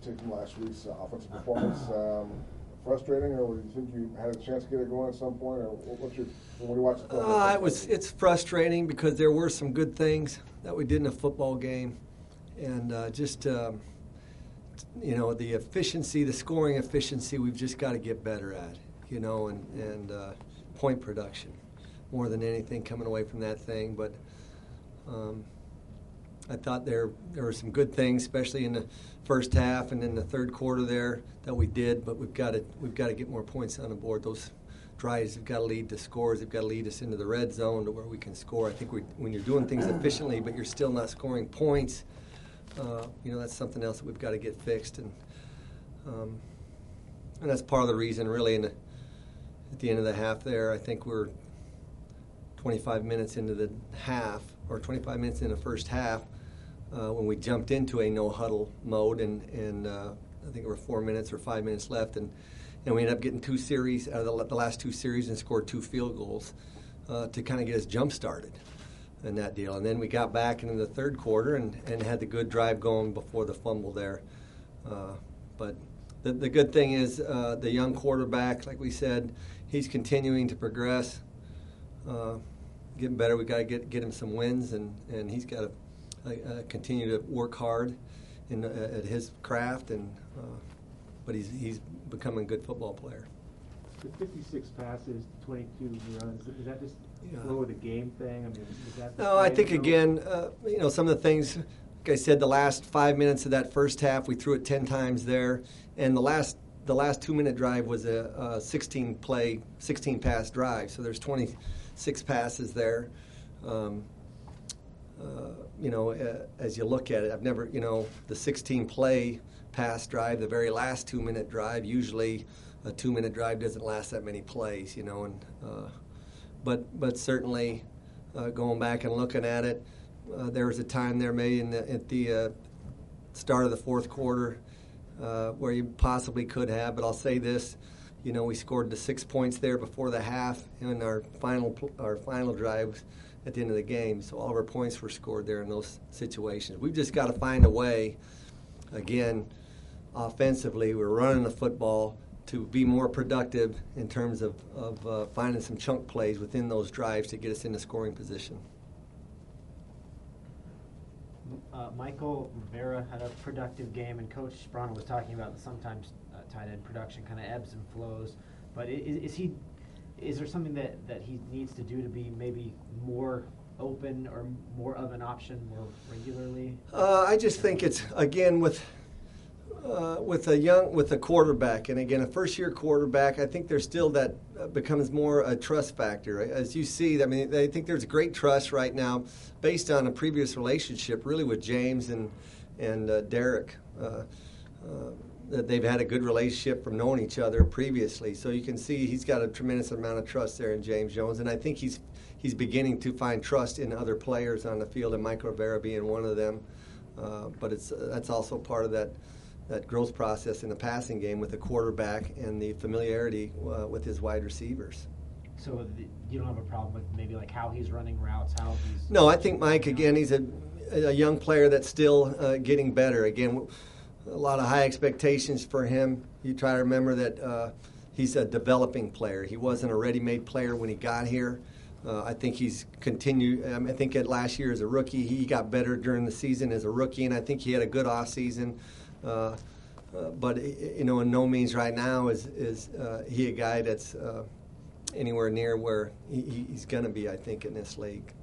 take from last week's offensive performance? Frustrating, or do you think you had a chance to get it going at some point, or what's your when you watch the film? It's frustrating because there were some good things that we did in a football game, and the efficiency, the scoring efficiency, we've just got to get better at, and point production more than anything coming away from that thing. But I thought there were some good things, especially in the first half and in the third quarter there that we did. But we've got to get more points on the board. Those drives have got to lead to scores. They've got to lead us into the red zone to where we can score. I think when you're doing things efficiently, but you're still not scoring points, that's something else that we've got to get fixed. And that's part of the reason, really, at the end of the half there. I think we're 25 minutes into the half, or 25 minutes in the first half, when we jumped into a no-huddle mode, and I think there were 4 minutes or 5 minutes left, and we ended up getting 2 series out of the last 2 series and scored 2 field goals to kind of get us jump-started in that deal. And then we got back into the third quarter and had the good drive going before the fumble there. But the good thing is the young quarterback, like we said, he's continuing to progress, getting better. We've got to get him some wins, and he's got to continue to work hard at his craft, but he's becoming a good football player. The 56 passes, 22 runs, is that just flow of the game thing? I mean, is that no, I think, again, some of the things, like I said, the last 5 minutes of that first half, we threw it 10 times there, and the last 2-minute drive was a 16-pass drive, so there's 26 passes there. As you look at it, I've never, the 16-play pass drive, the very last 2-minute drive, usually a 2-minute drive doesn't last that many plays, but certainly going back and looking at it, there was a time there maybe at the start of the fourth quarter where you possibly could have, but I'll say this, we scored the 6 points there before the half in our final drive at the end of the game. So all of our points were scored there in those situations. We've just got to find a way, again, offensively, we're running the football to be more productive in terms of finding some chunk plays within those drives to get us into scoring position. Michael Rivera had a productive game, and Coach Sprono was talking about that sometimes tight end production kind of ebbs and flows. But is there something that he needs to do to be maybe more open or more of an option more regularly? I just think it's, again, with a quarterback, and again a first-year quarterback, I think there's still that becomes more a trust factor. As you see, I mean, I think there's great trust right now based on a previous relationship, really, with James and Derek. That they've had a good relationship from knowing each other previously. So you can see he's got a tremendous amount of trust there in James Jones, and I think he's beginning to find trust in other players on the field, and Michael Rivera being one of them. But that's also part of that growth process in the passing game with the quarterback and the familiarity with his wide receivers. So you don't have a problem with maybe like how he's running routes, how he's... No, I think Mike, again, he's a young player that's still getting better. Again, a lot of high expectations for him. You try to remember that he's a developing player. He wasn't a ready-made player when he got here. I think he's continued. I think at last year as a rookie, he got better during the season as a rookie, and I think he had a good off season. But in no means right now is he a guy that's anywhere near where he's going to be, I think, in this league.